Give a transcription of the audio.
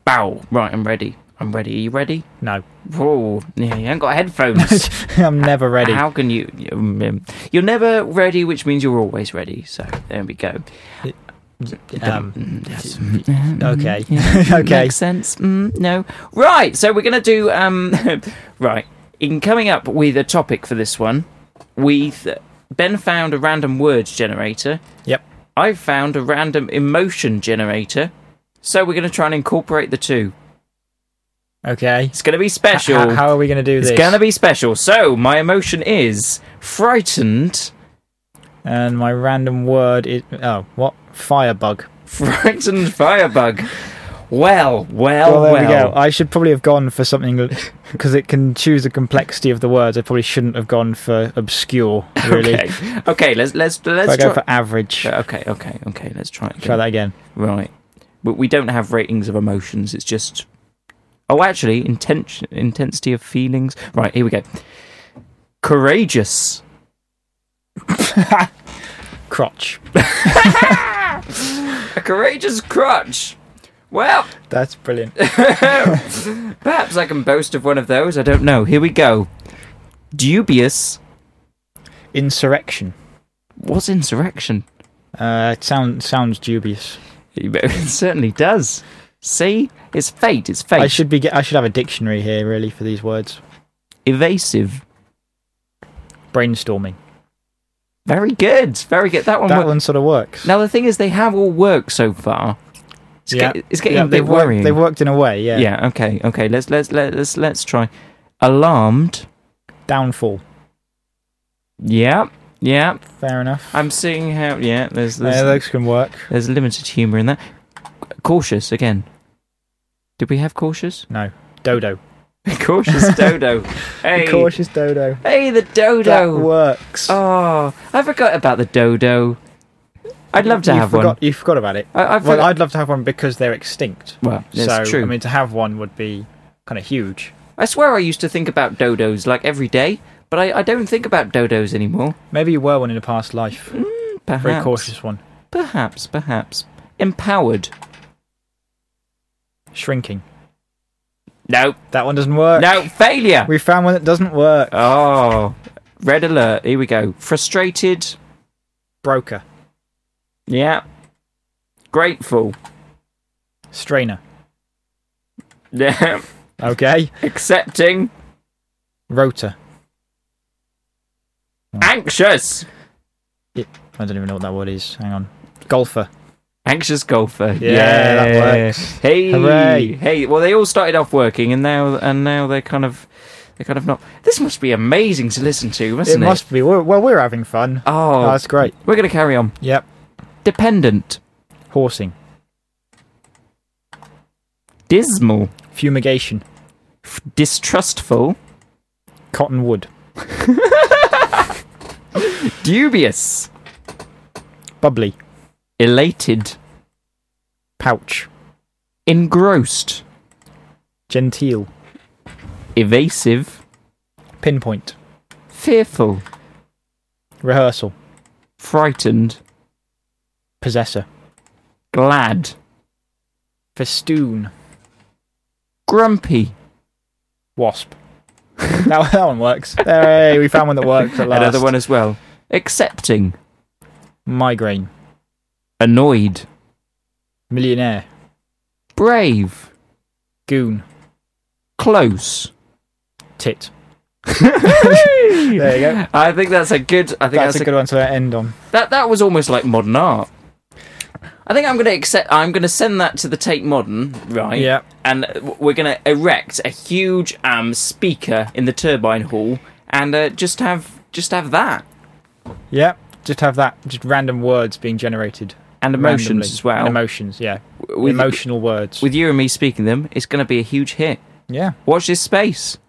Bow. Right, I'm ready. Are you ready? No. Oh, yeah, you haven't got headphones. I'm never ready. How can you... You're never ready, which means you're always ready. So, there we go. Okay. Yeah, Okay. Makes sense. No. Right, so we're going to do... right, in coming up with a topic for this one, Ben found a random words generator. Yep. I've found a random emotion generator. So we're going to try and incorporate the two. Okay. It's going to be special. How are we going to do this? It's going to be special. So, my emotion is frightened. And my random word is... Oh, what? Firebug. Frightened firebug. Well. There we go. I should probably have gone for something... Because it can choose the complexity of the words. I probably shouldn't have gone for obscure, really. Okay, let's I go for average. Okay, let's try it again. Try that again. Right. But we don't have ratings of emotions. It's just... Oh, actually, intensity of feelings. Right, here we go. Courageous. Crotch. A courageous crotch. Well, that's brilliant. Perhaps I can boast of one of those. I don't know. Here we go. Dubious. Insurrection. What's insurrection? It sounds dubious. It certainly does. See? It's fate. I should have a dictionary here, really, for these words. Evasive. Brainstorming. Very good. That one sort of works. Now, the thing is, they have all worked so far. It's getting a bit worrying. They've worked in a way, yeah. Yeah, okay. Let's try. Alarmed. Downfall. Yeah. Fair enough. I'm seeing how... Yeah, those can work. There's limited humour in that. Cautious, again. Did we have cautious? No. Dodo. Cautious dodo. Hey. The cautious dodo. Hey, the dodo. That works. Oh, I forgot about the dodo. I'd love to have one. You forgot about it. Well, I'd love to have one because they're extinct. Well, that's true. I mean, to have one would be kind of huge. I swear I used to think about dodos like every day, but I don't think about dodos anymore. Maybe you were one in a past life. Perhaps. Very cautious one. Perhaps. Empowered. Shrinking. No. That one doesn't work. No, failure. We found one that doesn't work. Oh, red alert. Here we go. Frustrated. Broker. Yeah. Grateful. Strainer. Yeah. Okay. Accepting. Rotor. Anxious. I don't even know what that word is. Hang on. Golfer. Anxious golfer. Yeah, that works. Hey. Hooray. Hey. Well, they all started off working, and now they're kind of not. This must be amazing to listen to, mustn't it? It must be. We're having fun. Oh, that's great. We're going to carry on. Yep. Dependent. Horsing. Dismal. Fumigation. Distrustful. Cottonwood. Dubious. Bubbly. Elated. Pouch. Engrossed. Genteel. Evasive. Pinpoint. Fearful. Rehearsal. Frightened. Possessor. Glad. Festoon. Grumpy. Wasp. that one works. Hey, we found one that works at last. Another one as well. Accepting. Migraine. Annoyed. Millionaire. Brave. Goon. Close. Tit. There you go. I think that's a good. That's a good one to end on. That was almost like modern art. I think I'm going to send that to the Tate Modern, right? Yeah. And we're going to erect a huge speaker in the Turbine Hall, and just have that. Yeah. Just have that. Just random words being generated. And emotions randomly. as well. And emotions, yeah. Emotional words. With you and me speaking them, it's going to be a huge hit. Yeah. Watch this space.